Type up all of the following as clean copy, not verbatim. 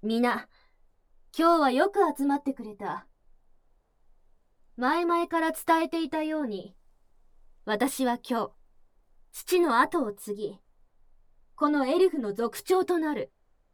みな、今日はよく集まってくれた。前々から伝えていたように、私は今日、父の後を継ぎ、このエルフの族長となる。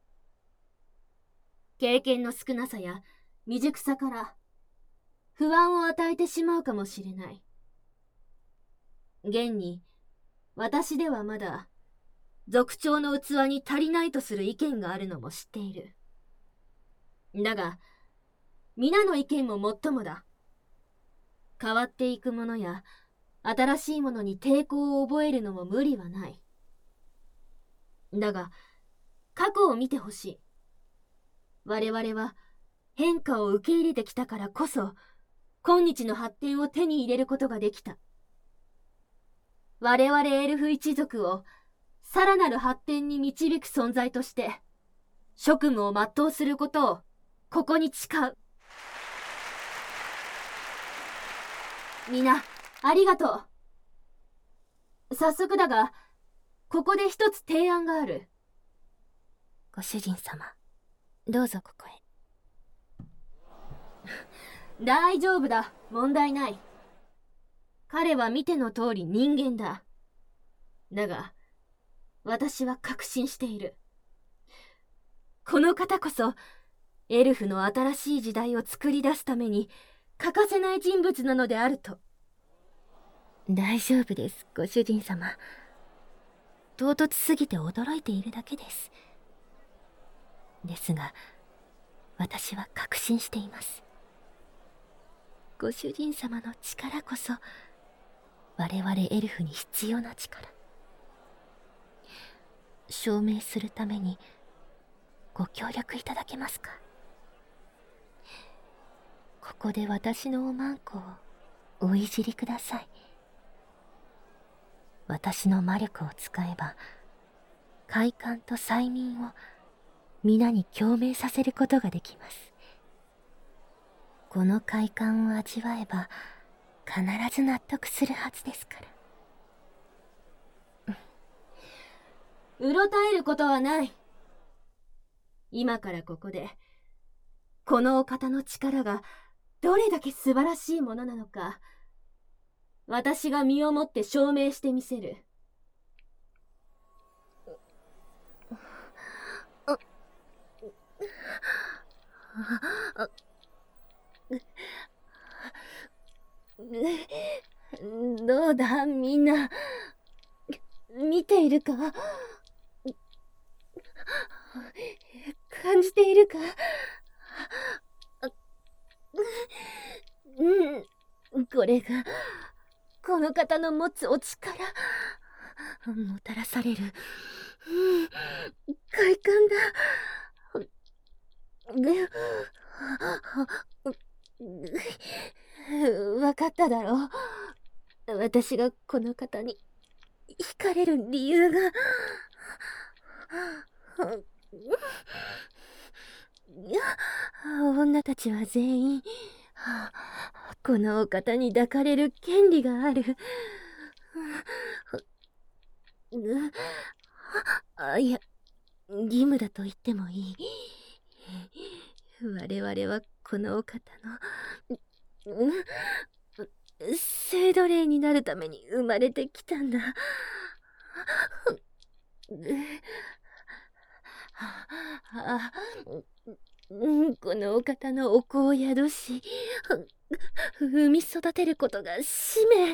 経験の少なさや未熟さから不安を与えてしまうかもしれない。現に、私ではまだ、族長の器に足りないとする意見があるのも知っている。だが、皆の意見ももっともだ。変わっていくものや、新しいものに抵抗を覚えるのも無理はない。だが、過去を見てほしい。我々は変化を受け入れてきたからこそ、今日の発展を手に入れることができた。我々エルフ一族をさらなる発展に導く存在として、職務を全うすることをここに誓う。皆、ありがとう。早速だが、ここで一つ提案がある。 ご主人様、どうぞここへ。 大丈夫だ、問題ない。彼は見ての通り人間だ。だが、私は確信している。この方こそ、エルフの新しい時代を作り出すために欠かせない人物なのであると。 大丈夫です、ご主人様。唐突すぎて驚いているだけです。ですが、私は確信しています。ご主人様の力こそ、我々エルフに必要な力。証明するために、ご協力いただけますか。ここで私のおまんこをおいじりください。私の魔力を使えば、快感と催眠を皆に共鳴させることができます。この快感を味わえば、必ず納得するはずですから。 うろたえることはない。今からここで、このお方の力がどれだけ素晴らしいものなのか、私が身をもって証明してみせる。 どうだ、みんな。見ているか？感じているか？これが、この方の持つお力、もたらされる、快感だ。わかっただろう。私がこの方に惹かれる理由が。女たちは全員、このお方に抱かれる権利がある。いや、義務だと言ってもいい。我々はこのお方の、聖奴隷になるために生まれてきたんだ。このお方のお子を宿し、産み育てることが使命。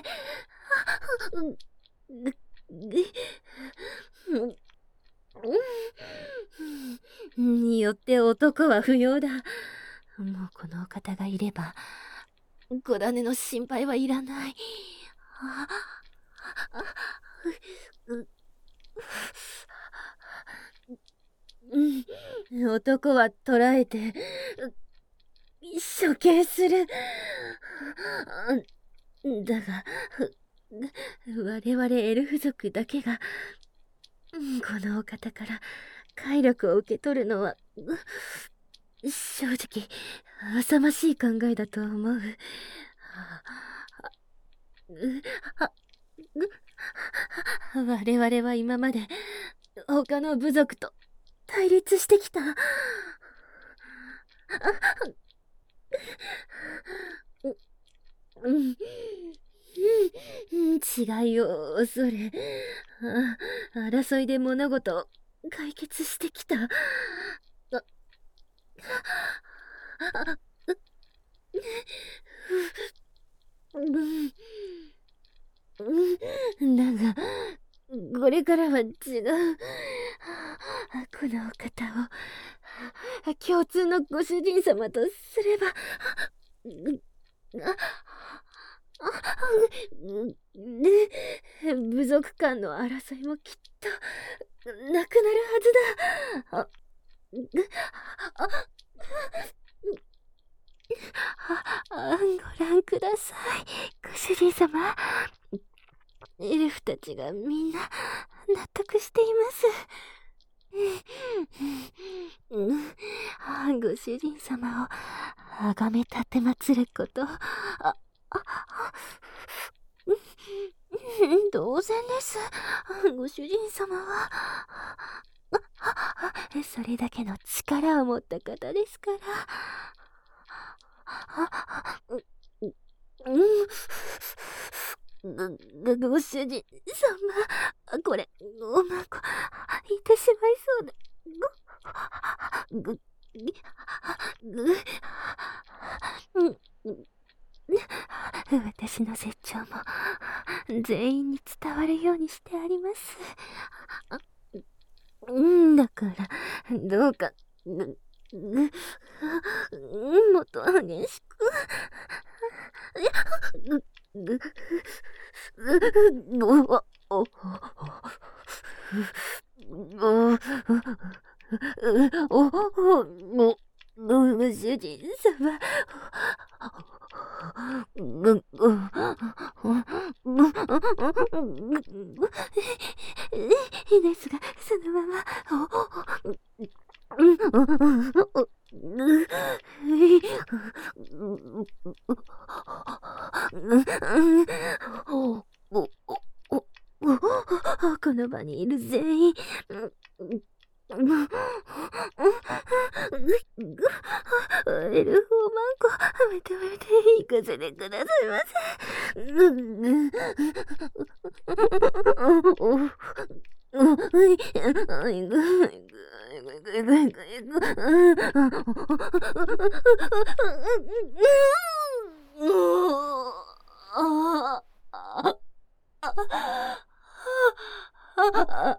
によって男は不要だ。もうこのお方がいれば、子種の心配はいらない。男は捕らえて、処刑する。だが、我々エルフ族だけが、このお方から快力を受け取るのは、正直、浅ましい考えだと思う。我々は今まで他の部族と対立してきた。 違いを恐れ、争いで物事を解決してきた。だが、これからは違う。このお方を共通のご主人様とすれば、部族間の争いもきっとなくなるはずだ。ご覧ください、ご主人様。エルフたちがみんな納得しています。ご主人様を崇め立てまつること、当然です。ご主人様はそれだけの力を持った方ですから。ご主人様、これおまんこいてしまいそうだ。私の絶頂も全員に伝わるようにしてあります。だからどうかもっと激しく。ご主人様。ですが、そのまま。この場にいる全員、エルフをマンコ認めて行かせてくださいませ。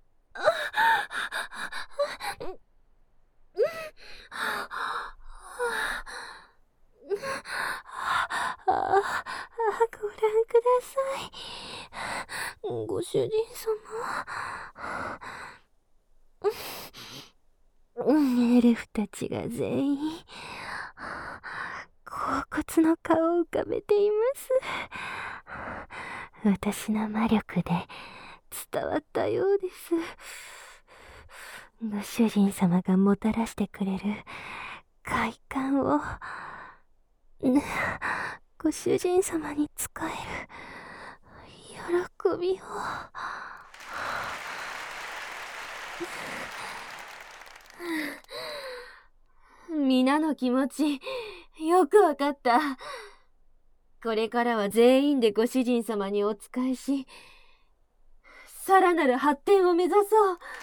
ご覧ください、ご主人様。エルフたちが全員恍惚の顔を浮かべています。私の魔力で伝わったようです。ご主人様がもたらしてくれる快感をご主人様に仕える喜びを。 皆の気持ちよくわかった。これからは全員でご主人様にお仕えし、さらなる発展を目指そう。